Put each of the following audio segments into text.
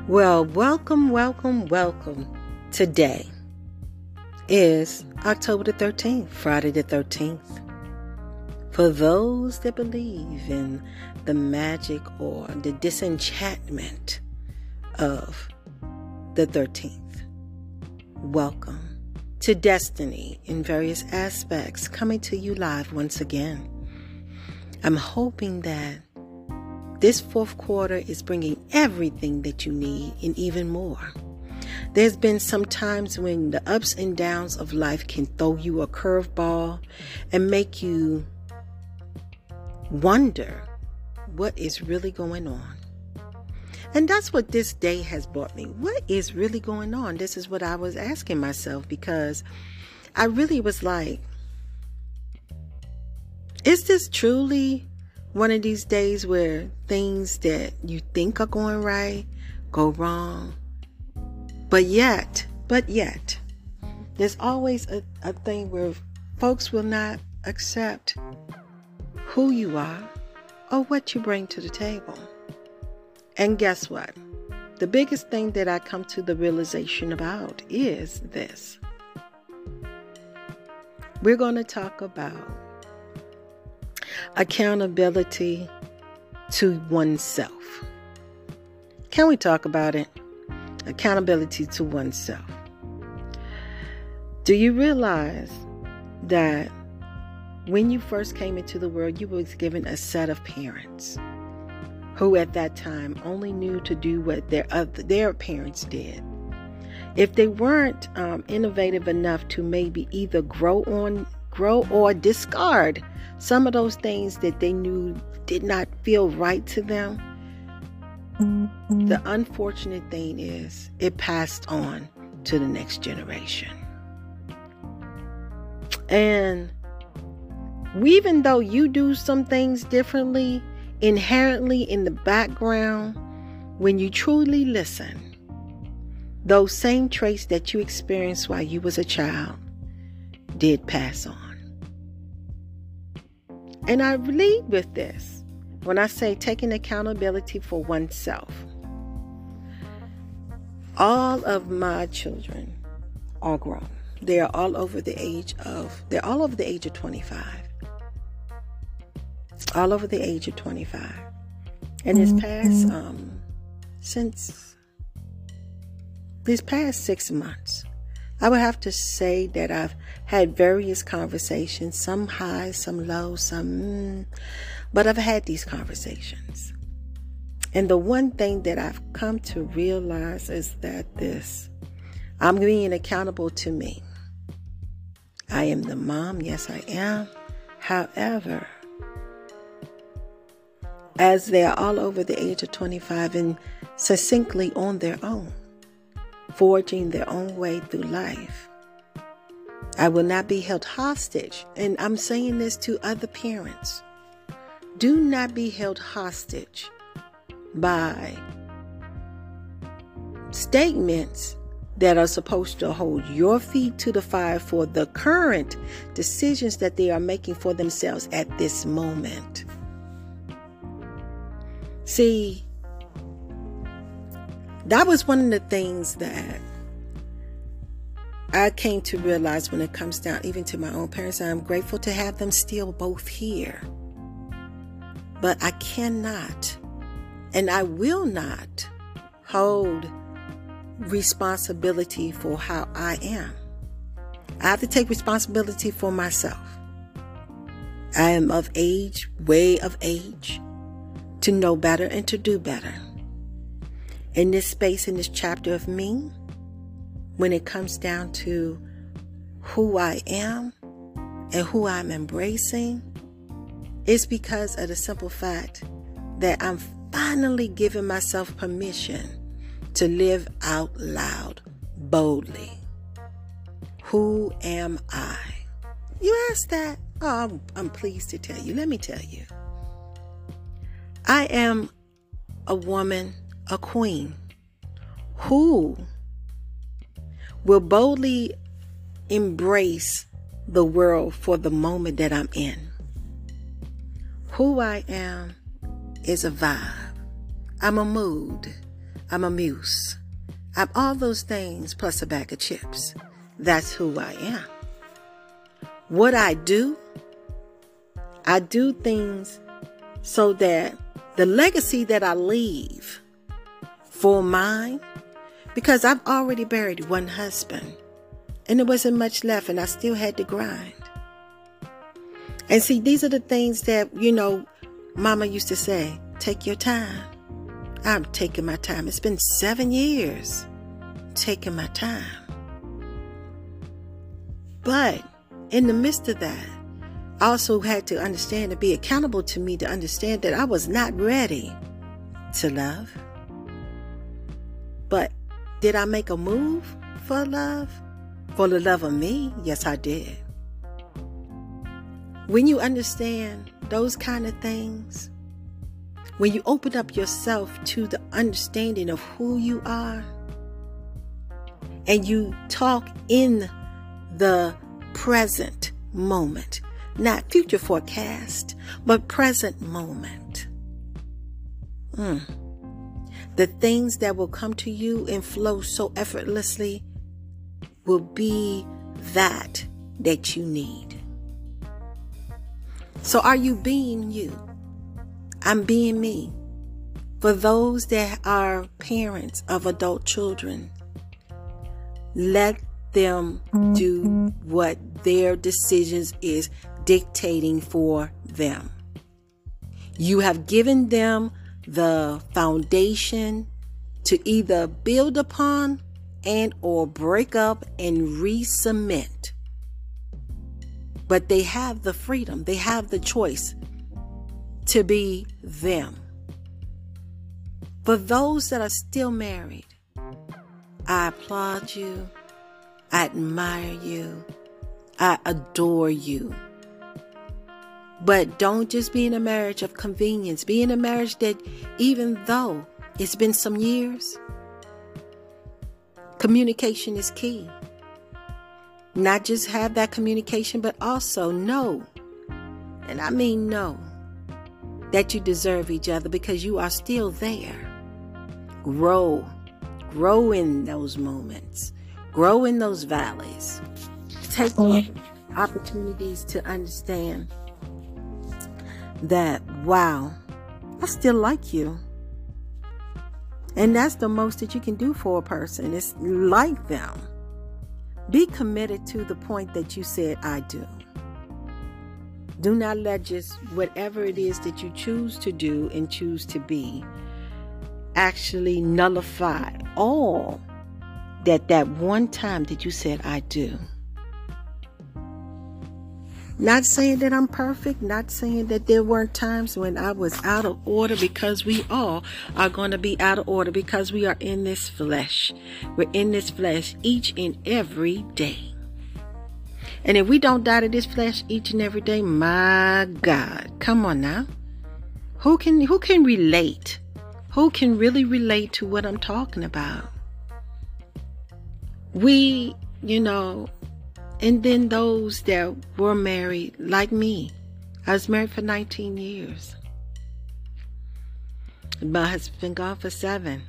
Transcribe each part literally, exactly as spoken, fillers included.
Well, welcome, welcome, welcome. Today is October the thirteenth, Friday the thirteenth. For those that believe in the magic or the disenchantment of the thirteenth, welcome to Destiny in various aspects, coming to you live once again. I'm hoping that this fourth quarter is bringing everything that you need and even more. There's been some times when the ups and downs of life can throw you a curveball and make you wonder what is really going on. And that's what this day has brought me. What is really going on? This is what I was asking myself, because I really was like, is this truly one of these days where things that you think are going right go wrong? But yet, but yet, there's always a, a thing where folks will not accept who you are or what you bring to the table. And guess what? The biggest thing that I come to the realization about is this. We're going to talk about accountability to oneself. Can we talk about it? Accountability to oneself. Do you realize that when you first came into the world, you were given a set of parents who at that time only knew to do what their other, their parents did? If they weren't um, innovative enough to maybe either grow on, grow or discard some of those things that they knew did not feel right to them, mm-hmm. the unfortunate thing is it passed on to the next generation. And even though you do some things differently, inherently in the background, when you truly listen, those same traits that you experienced while you was a child did pass on. And I lead with this when I say taking accountability for oneself. All of my children are grown. They are all over the age of, they're all over the age of twenty-five. All over the age of twenty-five. And this past, um, since these past six months, I would have to say that I've had various conversations, some high, some low, some, mm, but I've had these conversations. And the one thing that I've come to realize is that this, I'm being accountable to me. I am the mom, yes I am. However, as they are all over the age of twenty-five and succinctly on their own, forging their own way through life, I will not be held hostage. And I'm saying this to other parents. Do not be held hostage by statements that are supposed to hold your feet to the fire for the current decisions that they are making for themselves at this moment. See, that was one of the things that I came to realize when it comes down even to my own parents. I'm grateful to have them still both here. But I cannot and I will not hold responsibility for how I am. I have to take responsibility for myself. I am of age, way of age, to know better and to do better. In this space, in this chapter of me, when it comes down to who I am and who I'm embracing, it's because of the simple fact that I'm finally giving myself permission to live out loud, boldly. Who am I? You ask that? Oh, I'm, I'm pleased to tell you. Let me tell you. I am a woman, a queen, who will boldly embrace the world for the moment that I'm in. Who I am is a vibe. I'm a mood. I'm a muse. I'm all those things plus a bag of chips. That's who I am. What I do, I do things so that the legacy that I leave for mine, because I've already buried one husband and there wasn't much left and I still had to grind. And see, these are the things that, you know, Mama used to say, take your time. I'm taking my time. It's been seven years taking my time. But in the midst of that, I also had to understand and be accountable to me to understand that I was not ready to love. But did I make a move for love? For the love of me? Yes, I did. When you understand those kind of things, when you open up yourself to the understanding of who you are, and you talk in the present moment, not future forecast, but present moment. Mm. The things that will come to you and flow so effortlessly will be that that you need. So are you being you? I'm being me. For those that are parents of adult children, let them do what their decisions is dictating for them. You have given them the foundation to either build upon and or break up and re-cement. But they have the freedom, they have the choice to be them. For those that are still married, I applaud you. I admire you. I adore you. But don't just be in a marriage of convenience. Be in a marriage that, even though it's been some years, communication is key. Not just have that communication, but also know, and I mean know, that you deserve each other because you are still there. Grow. Grow in those moments. Grow in those valleys. Take opportunities to understand that, wow, I still like you. And that's the most that you can do for a person, is like them. Be committed to the point that you said, I do. Do not let just whatever it is that you choose to do and choose to be actually nullify all that that one time that you said, I do. Not saying that I'm perfect, not saying that there weren't times when I was out of order, because we all are going to be out of order because we are in this flesh. We're in this flesh each and every day. And if we don't die to this flesh each and every day, my God, come on now. Who can, who can relate? Who can really relate to what I'm talking about? We, you know, and then those that were married, like me. I was married for nineteen years. My husband's been gone for seven.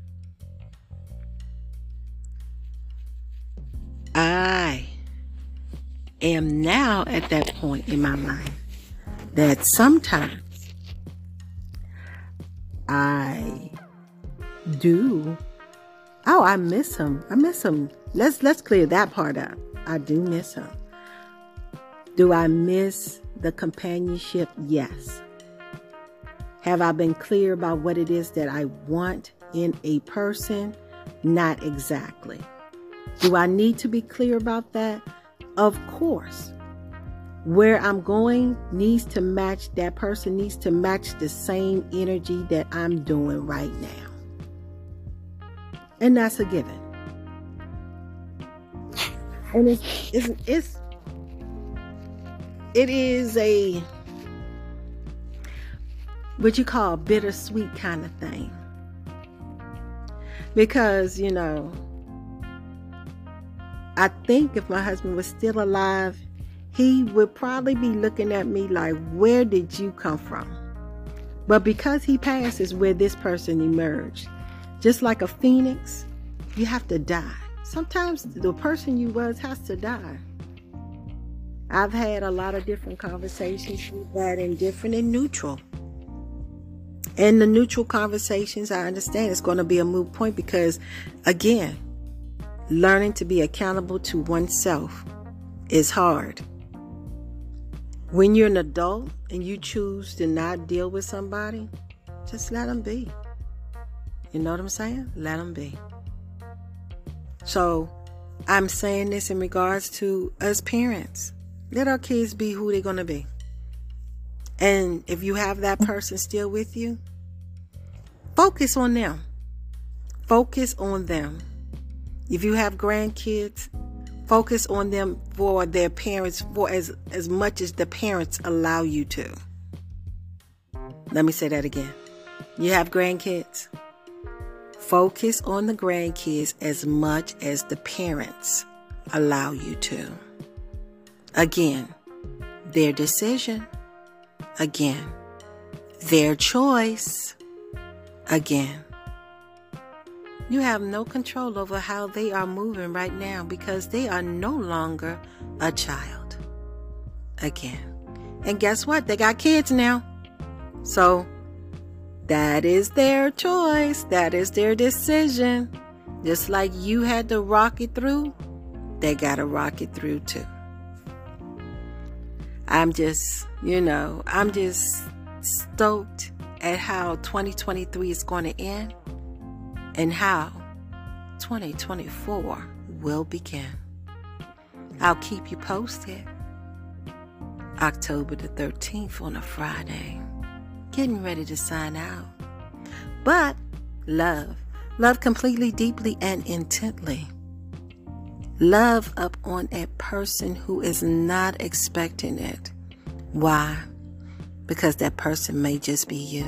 I am now at that point in my life that sometimes I do. Oh, I miss him. I miss him. Let's let's clear that part up. I do miss him. Do I miss the companionship? Yes. Have I been clear about what it is that I want in a person? Not exactly. Do I need to be clear about that? Of course. Where I'm going needs to match, that person needs to match the same energy that I'm doing right now. And that's a given. And it's, it's, it's, it is a, what you call bittersweet kind of thing. Because, you know, I think if my husband was still alive, he would probably be looking at me like, where did you come from? But because he passed is where this person emerged. Just like a phoenix, you have to die. Sometimes the person you was has to die. I've had a lot of different conversations with that, indifferent and neutral. In the neutral conversations, I understand it's going to be a moot point because, again, learning to be accountable to oneself is hard. When you're an adult and you choose to not deal with somebody, just let them be. You know what I'm saying? Let them be. So I'm saying this in regards to us parents. Let our kids be who they're going to be. And if you have that person still with you, focus on them. Focus on them. If you have grandkids, focus on them for their parents, for as, as much as the parents allow you to. Let me say that again. You have grandkids. Focus on the grandkids as much as the parents allow you to. Again, their decision. Again, their choice. Again, you have no control over how they are moving right now because they are no longer a child. Again. And guess what? They got kids now. So that is their choice. That is their decision. Just like you had to rock it through, they got to rock it through too. I'm just, you know, I'm just stoked at how twenty twenty-three is going to end and how twenty twenty-four will begin. I'll keep you posted. October the thirteenth on a Friday. Getting ready to sign out. But love. Love completely, deeply, and intently. Love up on a person who is not expecting it. Why? Because that person may just be you.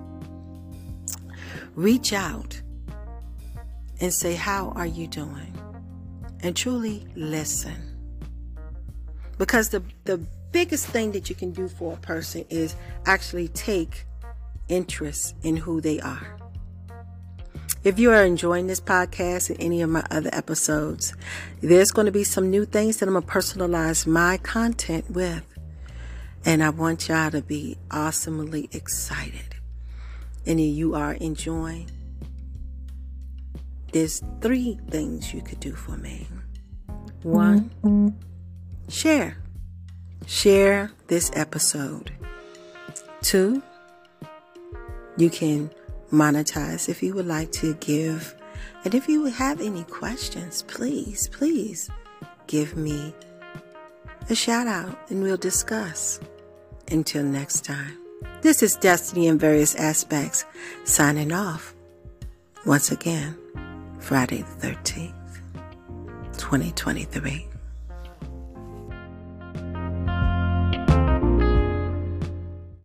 Reach out and say, how are you doing? And truly listen. Because the, the biggest thing that you can do for a person is actually take interest in who they are. If you are enjoying this podcast and any of my other episodes, there's going to be some new things that I'm going to personalize my content with. And I want y'all to be awesomely excited. And if you are enjoying, there's three things you could do for me. One, share. Share this episode. Two, you can monetize if you would like to give. And if you have any questions, please, please give me a shout out and we'll discuss. Until next time, this is Destiny in Various Aspects signing off. Once again, Friday the thirteenth, twenty twenty-three.